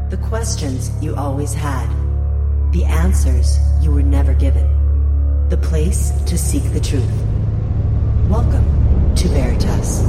The questions you always had. The answers you were never given. The place to seek the truth. Welcome to Veritas.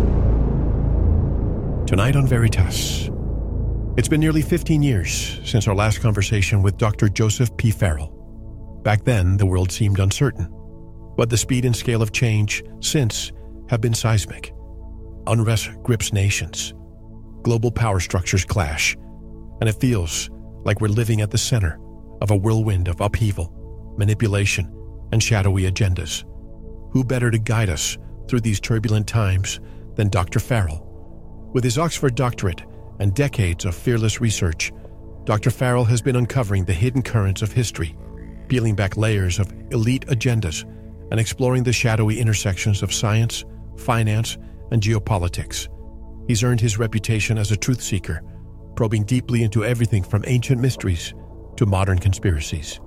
Tonight on Veritas. It's been nearly 15 years since our last conversation with Dr. Joseph P. Farrell. Back then, the world seemed uncertain, but the speed and scale of change since have been seismic. Unrest grips nations. Global power structures clash, and it feels like we're living at the center of a whirlwind of upheaval, manipulation, and shadowy agendas. Who better to guide us through these turbulent times than Dr. Farrell? With his Oxford doctorate and decades of fearless research, Dr. Farrell has been uncovering the hidden currents of history, peeling back layers of elite agendas, and exploring the shadowy intersections of science, finance, and geopolitics. He's earned his reputation as a truth seeker, probing deeply into everything from ancient mysteries to modern conspiracies.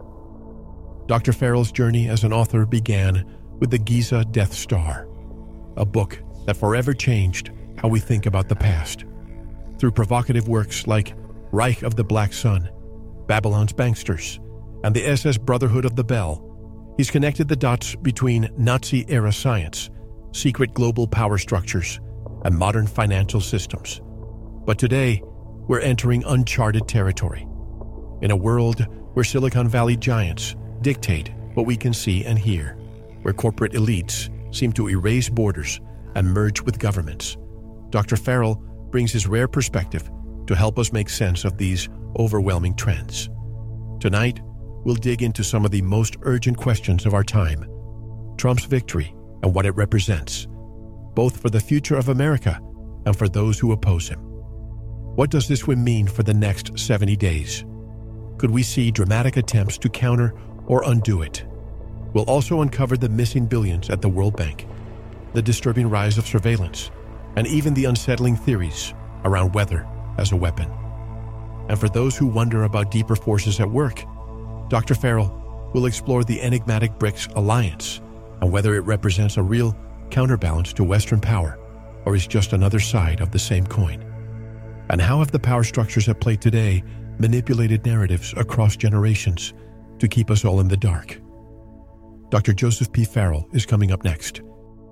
Dr. Farrell's journey as an author began with the Giza Death Star, a book that forever changed how we think about the past. Through provocative works like Reich of the Black Sun, Babylon's Banksters, and the SS Brotherhood of the Bell, he's connected the dots between Nazi-era science, secret global power structures, and modern financial systems. But today, we're entering uncharted territory. In a world where Silicon Valley giants dictate what we can see and hear, where corporate elites seem to erase borders and merge with governments, Dr. Farrell brings his rare perspective to help us make sense of these overwhelming trends. Tonight, we'll dig into some of the most urgent questions of our time: Trump's victory and what it represents, both for the future of America and for those who oppose him. What does this win mean for the next 70 days? Could we see dramatic attempts to counter or undo it? We'll also uncover the missing billions at the World Bank, the disturbing rise of surveillance, and even the unsettling theories around weather as a weapon. And for those who wonder about deeper forces at work, Dr. Farrell will explore the enigmatic BRICS alliance and whether it represents a real counterbalance to Western power or is just another side of the same coin. And how have the power structures at play today manipulated narratives across generations to keep us all in the dark? Dr. Joseph P. Farrell is coming up next.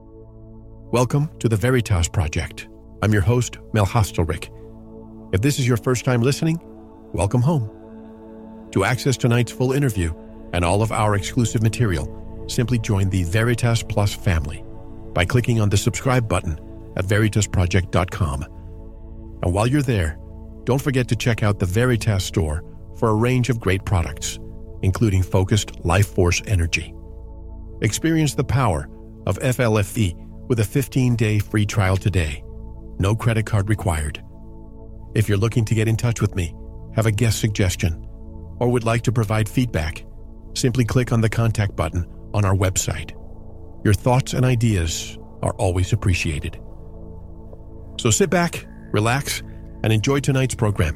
Welcome to the Veritas Project. I'm your host, Mel Hostelrick. If this is your first time listening, welcome home. To access tonight's full interview and all of our exclusive material, simply join the Veritas Plus family by clicking on the subscribe button at veritasproject.com. And while you're there, don't forget to check out the Veritas store for a range of great products, including focused life force energy. Experience the power of FLFE with a 15-day free trial today. No credit card required. If you're looking to get in touch with me, have a guest suggestion, or would like to provide feedback, simply click on the contact button on our website. Your thoughts and ideas are always appreciated. So sit back, relax, and enjoy tonight's program.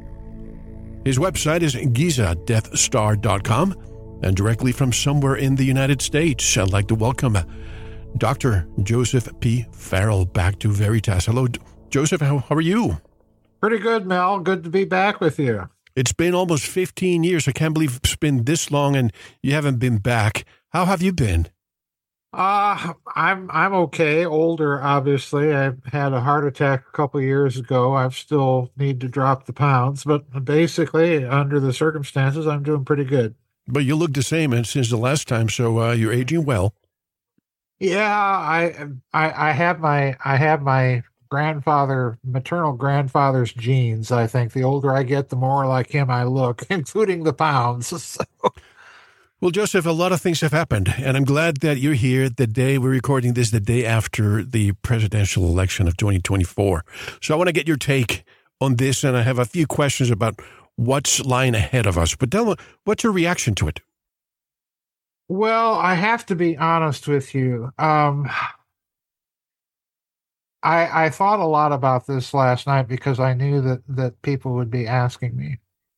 His website is GizaDeathStar.com, and directly from somewhere in the United States, I'd like to welcome Dr. Joseph P. Farrell back to Veritas. Hello, Joseph. How are you? Pretty good, Mel. Good to be back with you. It's been almost 15 years. I can't believe it's been this long and you haven't been back. How have you been? I'm okay. Older, obviously. I had a heart attack a couple of years ago. I still need to drop the pounds, but basically, under the circumstances, I'm doing pretty good. But you look the same since the last time, so you're aging well. Yeah, I have my maternal grandfather's genes. I think the older I get, the more like him I look, including the pounds. So. Well, Joseph, a lot of things have happened, and I'm glad that you're here the day we're recording this, the day after the presidential election of 2024. So I want to get your take on this, and I have a few questions about what's lying ahead of us. But tell me, what's your reaction to it? Well, I have to be honest with you. I thought a lot about this last night because I knew that people would be asking me.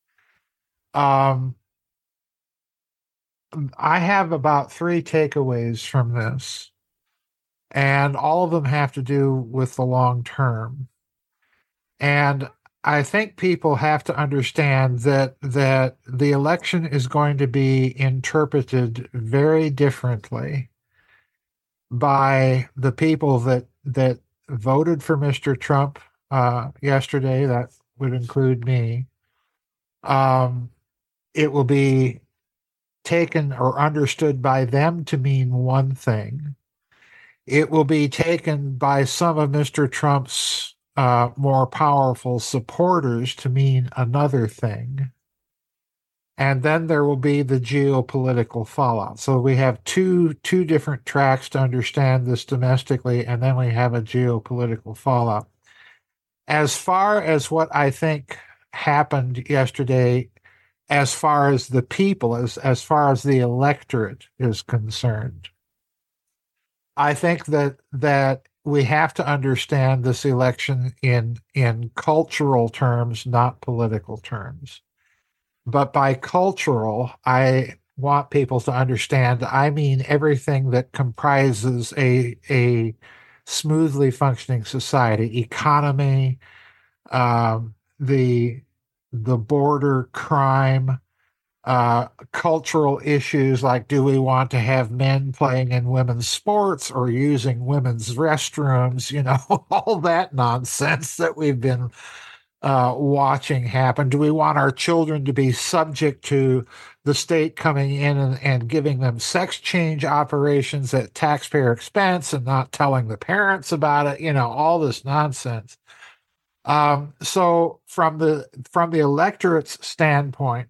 I have about 3 takeaways from this, and all of them have to do with the long term. And I think people have to understand that the election is going to be interpreted very differently by the people that voted for Mr. Trump yesterday. That would include me. It will be taken or understood by them to mean one thing. It will be taken by some of Mr. Trump's more powerful supporters to mean another thing. And then there will be the geopolitical fallout. So we have two different tracks to understand this domestically, and then we have a geopolitical fallout. As far as what I think happened yesterday, as far as the people, as far as the electorate is concerned, I think that we have to understand this election in cultural terms, not political terms. But by cultural, I want people to understand, I mean everything that comprises a smoothly functioning society, economy, the border, crime, cultural issues like, do we want to have men playing in women's sports or using women's restrooms? All that nonsense that we've been watching happen. Do we want our children to be subject to the state coming in and giving them sex change operations at taxpayer expense and not telling the parents about it? All this nonsense. So from the electorate's standpoint,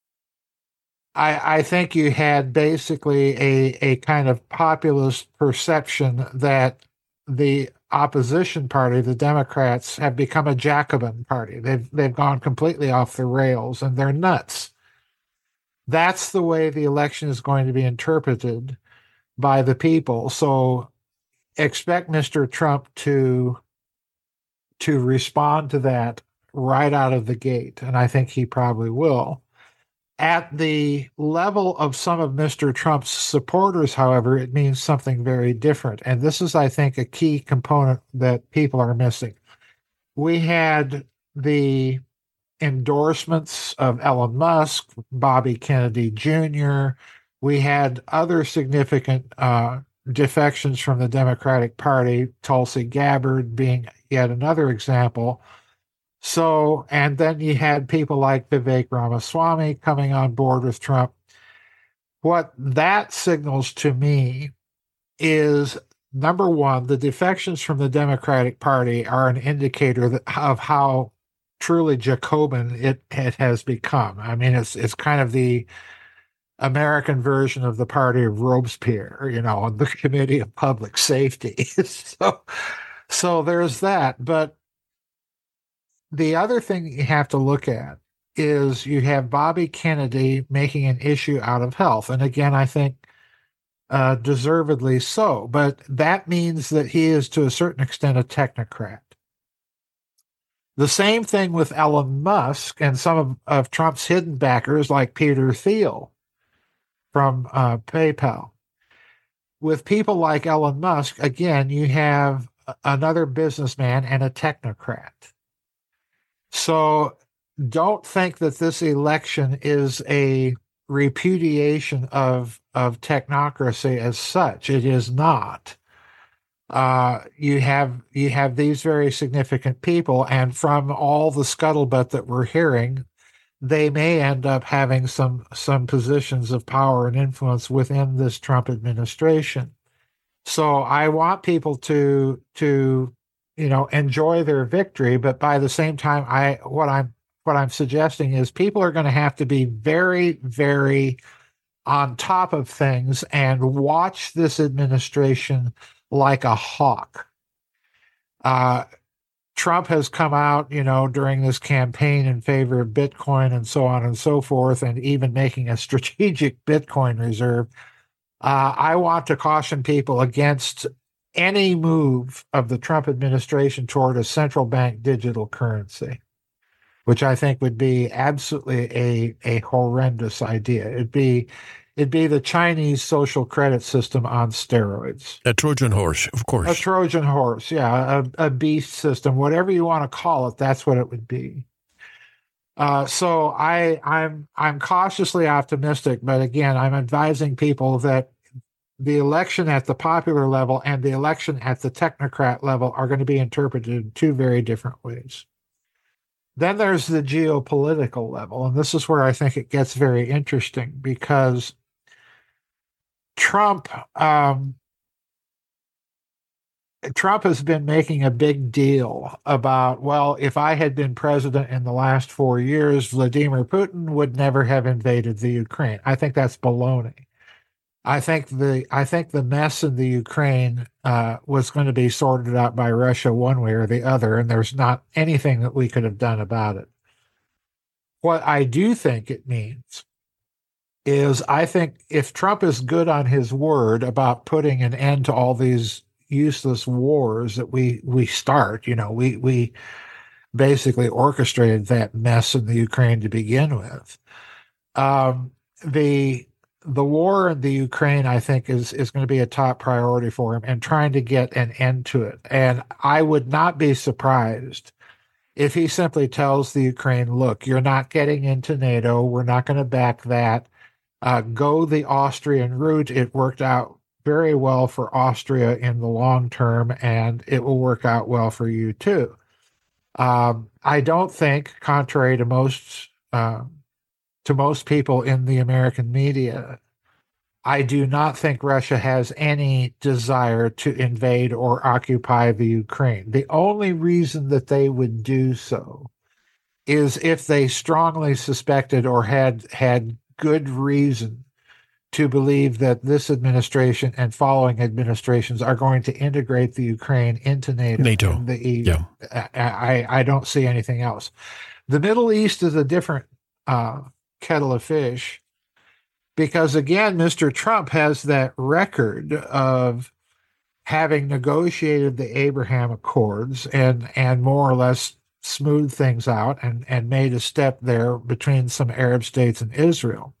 I think you had basically a kind of populist perception that the opposition party, the Democrats, have become a Jacobin party. They've gone completely off the rails and they're nuts. That's the way the election is going to be interpreted by the people. So expect Mr. Trump to respond to that right out of the gate, and I think he probably will. At the level of some of Mr. Trump's supporters, however, it means something very different. And this is, I think, a key component that people are missing. We had the endorsements of Elon Musk, Bobby Kennedy Jr. We had other significant defections from the Democratic Party, Tulsi Gabbard being yet another example. So, and then you had people like Vivek Ramaswamy coming on board with Trump. What that signals to me is, number one, the defections from the Democratic Party are an indicator of how truly Jacobin it has become. I mean, it's kind of the American version of the party of Robespierre, the Committee of Public Safety. So there's that. But the other thing you have to look at is you have Bobby Kennedy making an issue out of health. And again, I think deservedly so. But that means that he is, to a certain extent, a technocrat. The same thing with Elon Musk and some of Trump's hidden backers like Peter Thiel from PayPal. With people like Elon Musk, again, you have another businessman and a technocrat. So don't think that this election is a repudiation of technocracy as such. It is not. You have these very significant people, and from all the scuttlebutt that we're hearing, they may end up having some positions of power and influence within this Trump administration. So I want people to enjoy their victory, but by the same time, what I'm suggesting is people are going to have to be very, very on top of things and watch this administration like a hawk. Trump has come out, during this campaign in favor of Bitcoin and so on and so forth, and even making a strategic Bitcoin reserve. I want to caution people against any move of the Trump administration toward a central bank digital currency, which I think would be absolutely a horrendous idea. It'd be the Chinese social credit system on steroids. A Trojan horse, of course. A Trojan horse, yeah, a beast system, whatever you want to call it, that's what it would be. So I'm cautiously optimistic, but again, I'm advising people that the election at the popular level and the election at the technocrat level are going to be interpreted in two very different ways. Then there's the geopolitical level, and this is where I think it gets very interesting because Trump has been making a big deal about, well, if I had been president in the last 4 years, Vladimir Putin would never have invaded the Ukraine. I think that's baloney. I think the mess in the Ukraine was going to be sorted out by Russia one way or the other, and there's not anything that we could have done about it. What I do think it means is I think if Trump is good on his word about putting an end to all these useless wars that we start, we basically orchestrated that mess in the Ukraine to begin with. The war in the Ukraine, I think, is going to be a top priority for him and trying to get an end to it. And I would not be surprised if he simply tells the Ukraine, look, you're not getting into NATO. We're not going to back that. Go the Austrian route. It worked out very well for Austria in the long term, and it will work out well for you too. I don't think, contrary to most people in the American media, I do not think Russia has any desire to invade or occupy the Ukraine. The only reason that they would do so is if they strongly suspected or had good reason to believe that this administration and following administrations are going to integrate the Ukraine into NATO. And the EU. Yeah. I don't see anything else. The Middle East is a different kettle of fish because, again, Mr. Trump has that record of having negotiated the Abraham Accords and more or less smoothed things out and made a step there between some Arab states and Israel.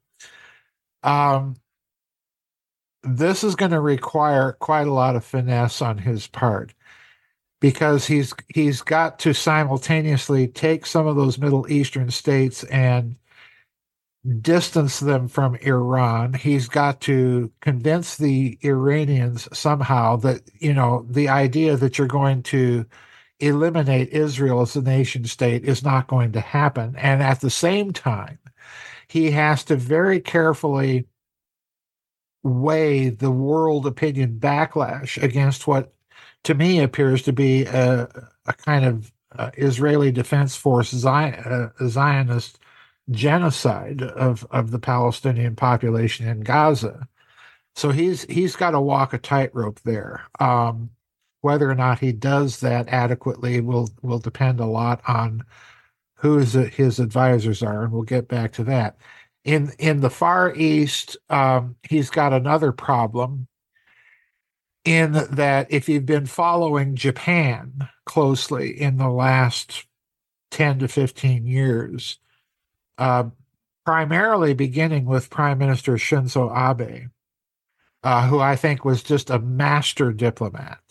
This is going to require quite a lot of finesse on his part because he's got to simultaneously take some of those Middle Eastern states and distance them from Iran. He's got to convince the Iranians somehow that, the idea that you're going to eliminate Israel as a nation state is not going to happen. And at the same time, he has to very carefully weigh the world opinion backlash against what to me appears to be a kind of Israeli Defense Force Zionist genocide of the Palestinian population in Gaza. So he's got to walk a tightrope there. Whether or not he does that adequately will depend a lot on who his advisors are, and we'll get back to that. In the Far East, he's got another problem in that if you've been following Japan closely in the last 10 to 15 years, primarily beginning with Prime Minister Shinzo Abe, who I think was just a master diplomat.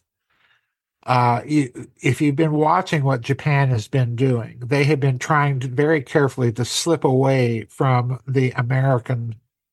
If you've been watching what Japan has been doing, they have been trying very carefully to slip away from the American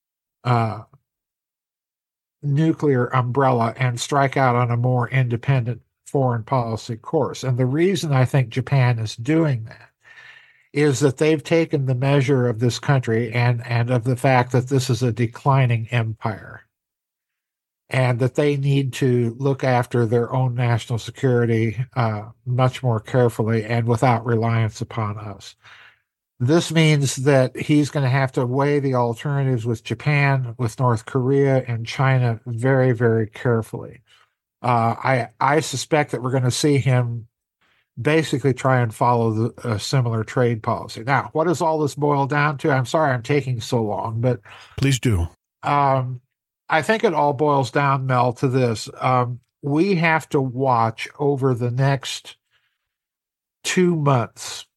nuclear umbrella and strike out on a more independent foreign policy course. And the reason I think Japan is doing that is that they've taken the measure of this country and of the fact that this is a declining empire, and that they need to look after their own national security much more carefully and without reliance upon us. This means that he's going to have to weigh the alternatives with Japan, with North Korea, and China very, very carefully. I suspect that we're going to see him basically try and follow a similar trade policy. Now, what does all this boil down to? I'm sorry I'm taking so long, but... Please do. I think it all boils down, Mel, to this. We have to watch over the next 2 months.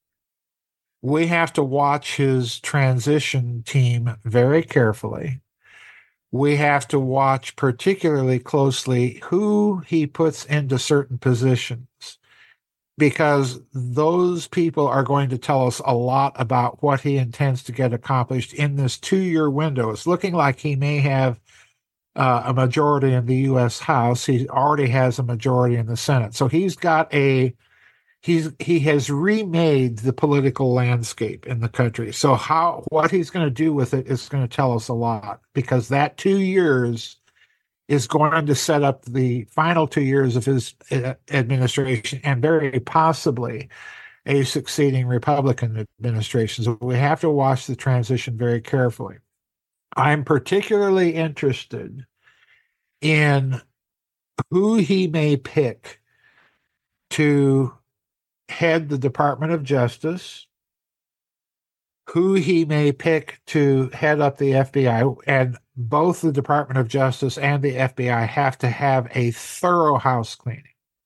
We have to watch his transition team very carefully. we have to watch particularly closely who he puts into certain positions, because those people are going to tell us a lot about what he intends to get accomplished in this 2-year window. It's looking like he may have a majority in the U.S. House. He already has a majority in the Senate. So he has remade the political landscape in the country. So what he's going to do with it is going to tell us a lot, because that 2 years is going to set up the final 2 years of his administration, and very possibly a succeeding Republican administration. So we have to watch the transition very carefully. I'm particularly interested in who he may pick to head the Department of Justice, who he may pick to head up the FBI, and both the Department of Justice and the FBI have to have a thorough house cleaning.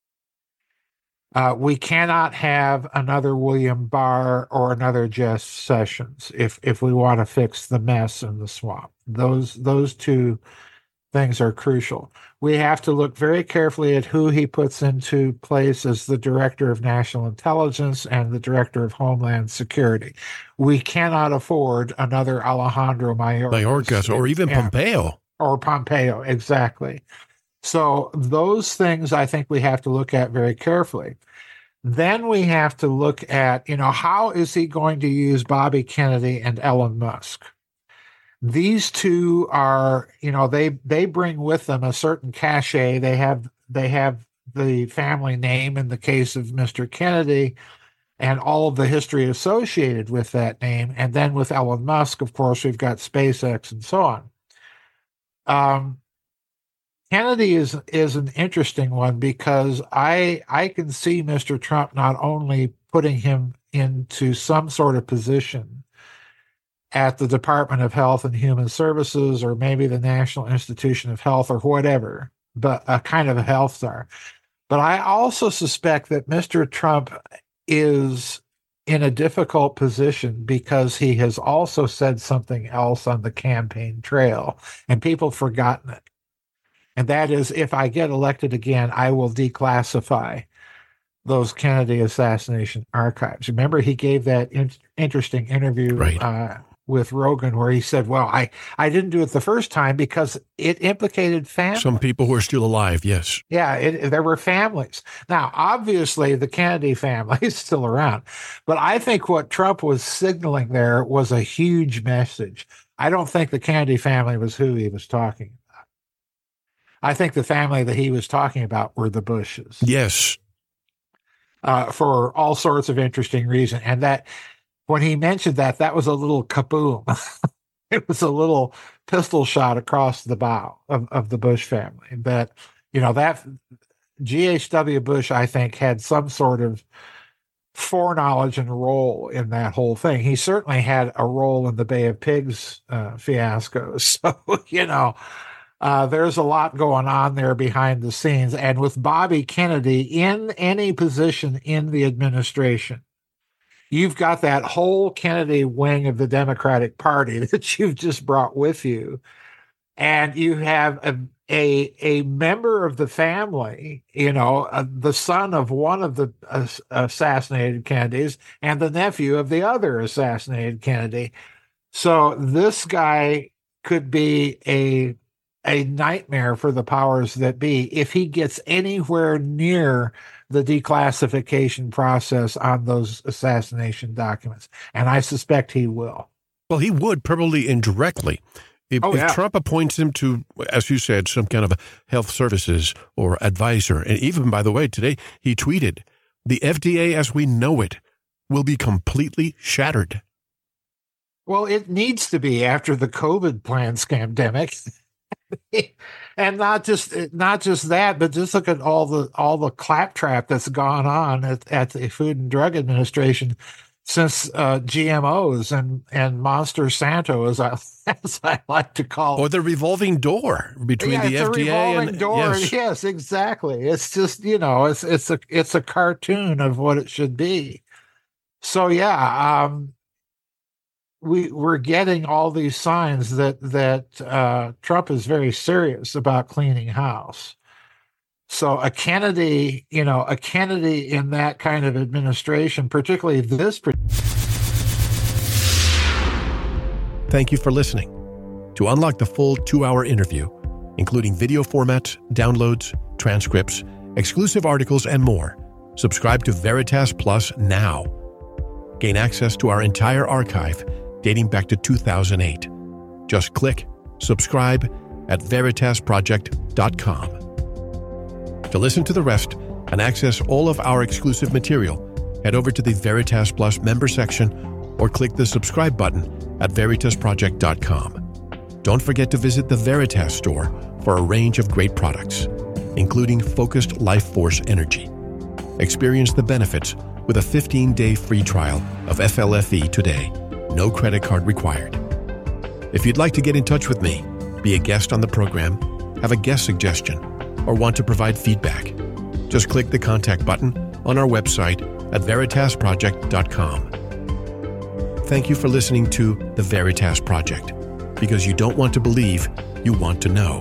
We cannot have another William Barr or another Jeff Sessions if we want to fix the mess in the swamp. Those two things are crucial. We have to look very carefully at who he puts into place as the Director of National Intelligence and the Director of Homeland Security. We cannot afford another Alejandro Mayorkas or even Pompeo. Or Pompeo, exactly. So those things I think we have to look at very carefully. Then we have to look at, how is he going to use Bobby Kennedy and Elon Musk? These two are, they bring with them a certain cachet. They have the family name in the case of Mr. Kennedy and all of the history associated with that name. And then with Elon Musk, of course, we've got SpaceX and so on. Kennedy is an interesting one, because I can see Mr. Trump not only putting him into some sort of position at the Department of Health and Human Services, or maybe the National Institution of Health, or whatever, but a kind of a health czar. But I also suspect that Mr. Trump is in a difficult position because he has also said something else on the campaign trail, and people have forgotten it. And that is, if I get elected again, I will declassify those Kennedy assassination archives. Remember, he gave that interesting interview with Rogan where he said, well, I didn't do it the first time because it implicated families. Some people who are still alive, yes. Yeah, there were families. Now, obviously, the Kennedy family is still around. But I think what Trump was signaling there was a huge message. I don't think the Kennedy family was who he was talking about. I think the family that he was talking about were the Bushes. Yes. For all sorts of interesting reasons. And that when he mentioned that was a little kaboom. It was a little pistol shot across the bow of the Bush family. That, that G.H.W. Bush, I think, had some sort of foreknowledge and role in that whole thing. He certainly had a role in the Bay of Pigs fiasco. So, there's a lot going on there behind the scenes. And with Bobby Kennedy in any position in the administration, you've got that whole Kennedy wing of the Democratic Party that you've just brought with you. And you have a member of the family, the son of one of the assassinated Kennedys and the nephew of the other assassinated Kennedy. So this guy could be a nightmare for the powers that be if he gets anywhere near the declassification process on those assassination documents. And I suspect he will. Well, he would, probably indirectly. If Trump appoints him to, as you said, some kind of health services or advisor, and even, by the way, today he tweeted, the FDA as we know it will be completely shattered. Well, it needs to be after the COVID plan scamdemic. And not just that, but just look at all the claptrap that's gone on at the Food and Drug Administration since GMOs and Monster Santo, as I like to call it. Or the revolving door between the FDA revolving and door. Yes, exactly. It's just it's a cartoon of what it should be. So we're getting all these signs that Trump is very serious about cleaning house. So a Kennedy in that kind of administration, particularly this. Thank you for listening. To unlock the full 2-hour interview, including video formats, downloads, transcripts, exclusive articles, and more, subscribe to Veritas Plus now. Gain access to our entire archive dating back to 2008. Just click subscribe at veritasproject.com. To listen to the rest and access all of our exclusive material, head over to the Veritas Plus member section or click the subscribe button at veritasproject.com. Don't forget to visit the Veritas store for a range of great products, including focused life force energy. Experience the benefits with a 15-day free trial of FLFE today. No credit card required. If you'd like to get in touch with me, be a guest on the program, have a guest suggestion, or want to provide feedback, just click the contact button on our website at veritasproject.com. Thank you for listening to The Veritas Project, because you don't want to believe, you want to know.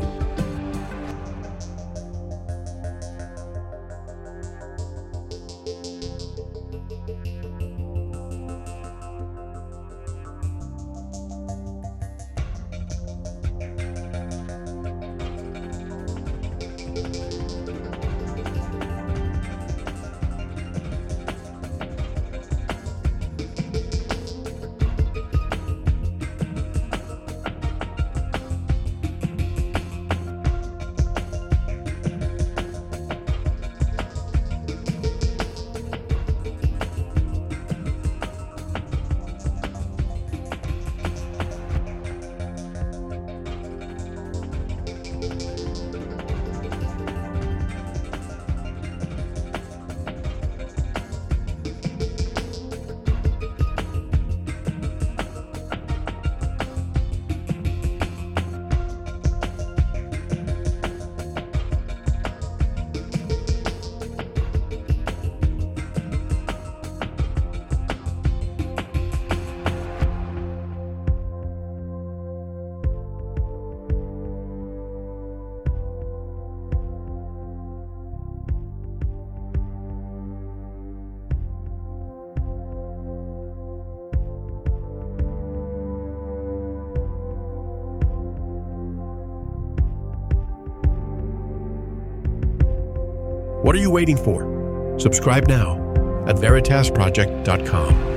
What are you waiting for? Subscribe now at veritasproject.com.